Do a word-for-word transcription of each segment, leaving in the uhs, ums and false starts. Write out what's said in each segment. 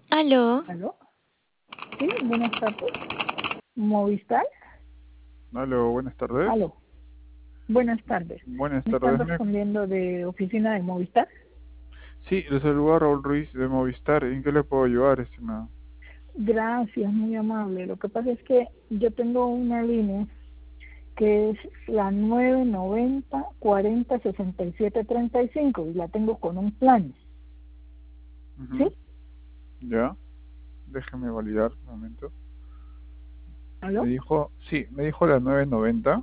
¿Aló? ¿Aló? Sí, buenas tardes. ¿Movistar? Aló, buenas tardes. ¿Aló? Buenas tardes. Buenas ¿Me están tardes. me- respondiendo de oficina de Movistar? Sí, le saluda Raúl Ruiz de Movistar. ¿En qué le puedo ayudar, estimado? Gracias, muy amable. Lo que pasa es que yo tengo una línea que es la nueve noventa cuarenta sesenta y siete treinta y cinco y la tengo con un plan. ¿Sí? Ujú. Ya, déjeme validar un momento. Me ¿Aló? dijo, sí, me dijo la nueve noventa.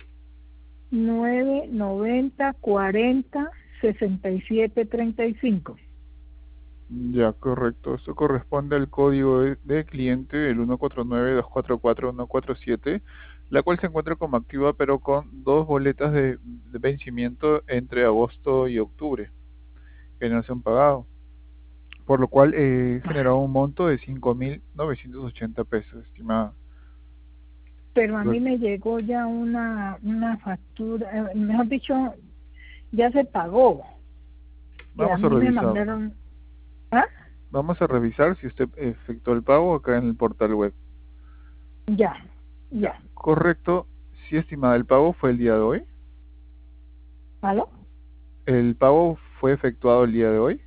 nueve noventa cuarenta sesenta y siete treinta y cinco. Ya, correcto. Esto corresponde al código de, de cliente, el uno cuatro nueve dos cuatro cuatro uno cuatro siete, la cual se encuentra como activa, pero con dos boletas de, de vencimiento entre agosto y octubre, que no se han pagado. Por lo cual eh, generó un monto de cinco mil novecientos ochenta pesos, estimada. Pero a mí Correcto. me llegó ya una, una factura, eh, mejor dicho, ya se pagó. Y a Vamos a mí me revisar. mandaron, ¿ah? Vamos a revisar si usted efectuó el pago acá en el portal web. Ya, Ya, ya. correcto. Sí, estimada, el pago fue el día de hoy. ¿Aló? El pago fue efectuado el día de hoy.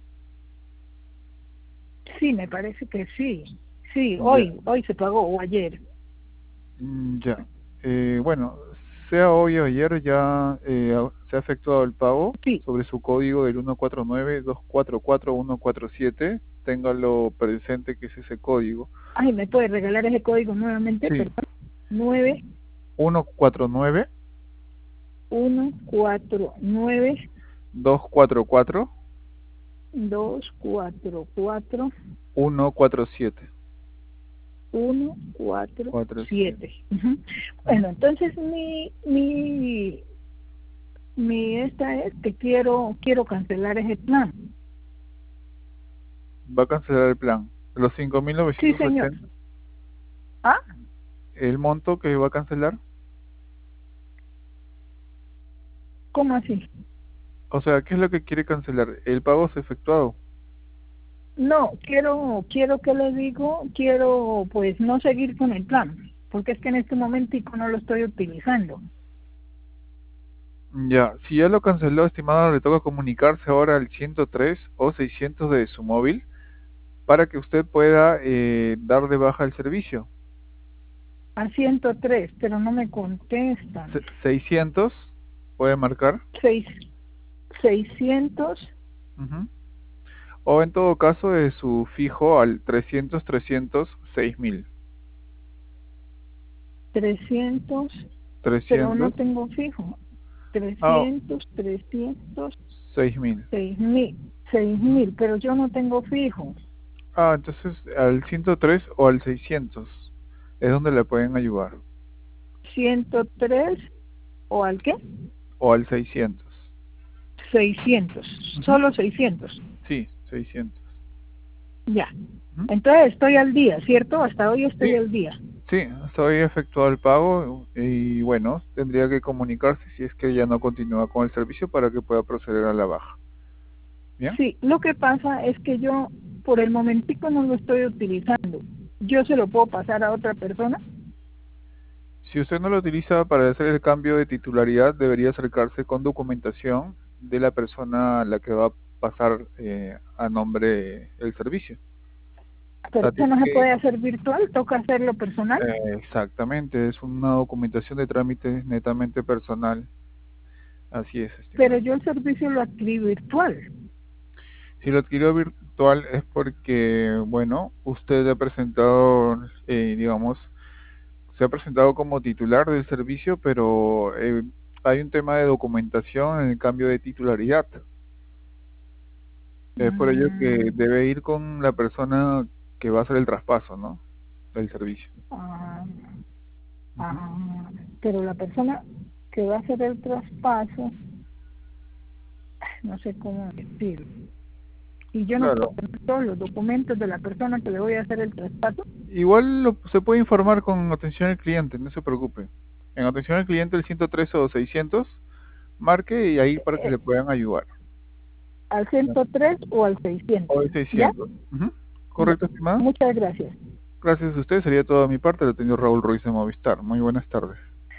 Sí, me parece que sí. Sí, Ya, hoy, hoy se pagó o ayer. mm, ya. Eh, bueno, sea hoy o ayer ya eh, ha- se ha efectuado el pago Sí. sobre su código del uno cuatro nueve dos cuatro cuatro uno cuatro siete. Téngalo presente que es ese código. Ay, ¿me puede regalar ese código nuevamente? Sí, Perdón. nueve uno cuatro nueve uno cuatro nueve dos cuatro cuatro dos cuatro cuatro uno cuatro siete. uno cuatro cuatro siete. siete. Ujú. Bueno, entonces mi, mi, mi esta es que quiero, quiero cancelar ese plan. Va a cancelar el plan. Los cinco mil Sí, novecientos señor. ochenta, ¿Ah? el monto que va a cancelar. ¿Cómo así? O sea, ¿qué es lo que quiere cancelar? El pago se ha efectuado. No, quiero, quiero que le digo, quiero pues no seguir con el plan, porque es que en este momentico no lo estoy utilizando. Ya, si ya lo canceló, estimado, le toca comunicarse ahora al ciento tres o seiscientos de su móvil para que usted pueda eh, dar de baja el servicio. A ciento tres, pero no me contestan. Se- seiscientos, puede marcar. Seis, seiscientos, Ujú. O en todo caso de su fijo al trescientos trescientos seis mil. trescientos, pero no trescientos, tengo fijo. ah, Trescientos, trescientos, seis mil. seis mil, seis Ujú. mil, pero yo no tengo fijo. Ah, entonces al ciento tres o al seiscientos es donde le pueden ayudar. Ciento tres o al qué? O al seiscientos. Seiscientos, Ujú. solo seiscientos. Sí, seiscientos. Ya. Ujú. Entonces estoy al día, ¿cierto? Hasta hoy estoy Sí, al día. sí, hasta hoy efectuado el pago y bueno, tendría que comunicarse si es que ya no continúa con el servicio para que pueda proceder a la baja. ¿Bien? Sí, lo que pasa es que yo por el momentico no lo estoy utilizando. Yo se lo puedo pasar a otra persona, Si usted no lo utiliza para hacer el cambio de titularidad, debería acercarse con documentación de la persona a la que va a pasar eh, a nombre el servicio. O pero sea, eso tiene no se que puede hacer virtual, toca hacerlo personal. Eh, exactamente, es una documentación de trámite netamente personal. Así es, Pero estimado. yo el servicio lo adquirí virtual. Si lo adquirió virtual es porque, bueno, usted ha presentado, eh, digamos, se ha presentado como titular del servicio, pero eh, hay un tema de documentación en el cambio de titularidad. Es por ello que Mm, debe ir con la persona que va a hacer el traspaso, ¿no? Del servicio. ah, Ujú. ah, pero la persona que va a hacer el traspaso, no sé cómo decirlo. Y yo no puedo Claro. tener todos los documentos de la persona que le voy a hacer el traspaso. Igual lo- se puede informar con atención al cliente, no se preocupe. En atención al cliente el ciento tres o seiscientos, marque y ahí para que Eh, le puedan ayudar. al Ya. ciento tres o al O seiscientos, el ¿ya? seiscientos. Ujú. ¿Correcto, estimada? Muchas gracias. Gracias a usted, sería todo de mi parte. Lo tengo Raúl Ruiz de Movistar. Muy buenas tardes.